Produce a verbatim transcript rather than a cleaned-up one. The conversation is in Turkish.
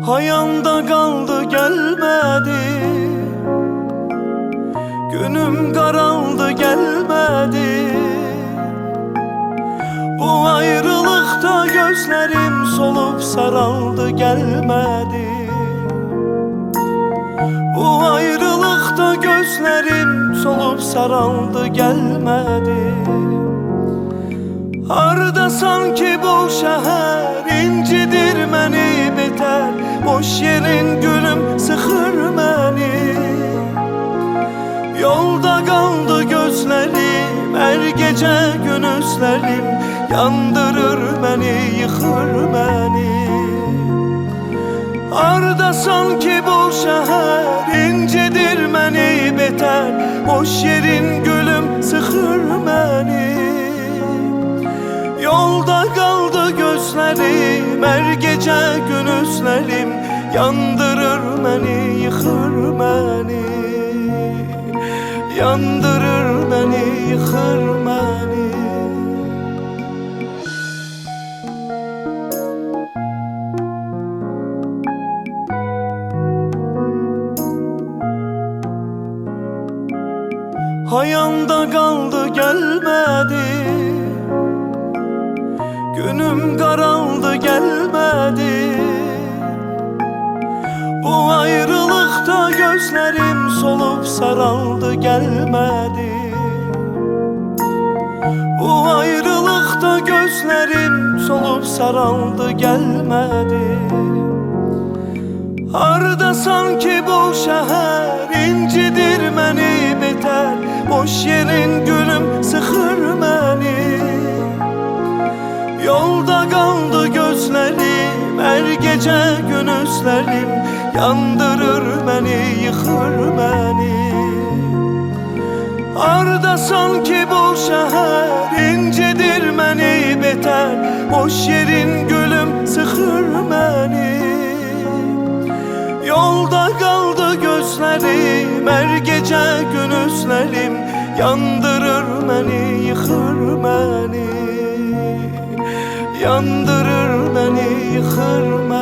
Hayanda kaldı gelmedi, günüm karaldı gelmedi. Bu ayrılıkta gözlerim solup saraldı gelmedi. Bu ayrılıkta gözlerim solup saraldı gelmedi. Harda sanki bu şehir incidir məni beter, boş yerin gülüm sıxır məni. Yolda kaldı gözlerim, her gece gün özlerim, yandırır məni, yıxır məni. Harda sanki bu şehir incidir məni beter, boş yerin gülüm sıxır məni. Yolda kaldı gözlerim, her gece gün özlerim, yandırır məni, yıxır məni. Yandırır məni, yıxır məni. Hayanda kaldı gelmedi, günüm karaldı gelmedi. Bu ayrılıkta gözlerim solup saraldı gelmedi. Bu ayrılıkta gözlerim solup saraldı gelmedi. Harda sanki bu şehir incidir məni beter, boş yerin gülüm sıxır məni. Yolda kaldı gözlerim, her gece gün özlerim, yandırır məni, yıxır məni. Harda sanki bu şehir incidir məni beter, boş yerin gülüm sıxır məni. Yolda kaldı gözlerim, her gece gün özlerim, yandırır məni, yıxır məni. Yandırır məni, yıxır məni.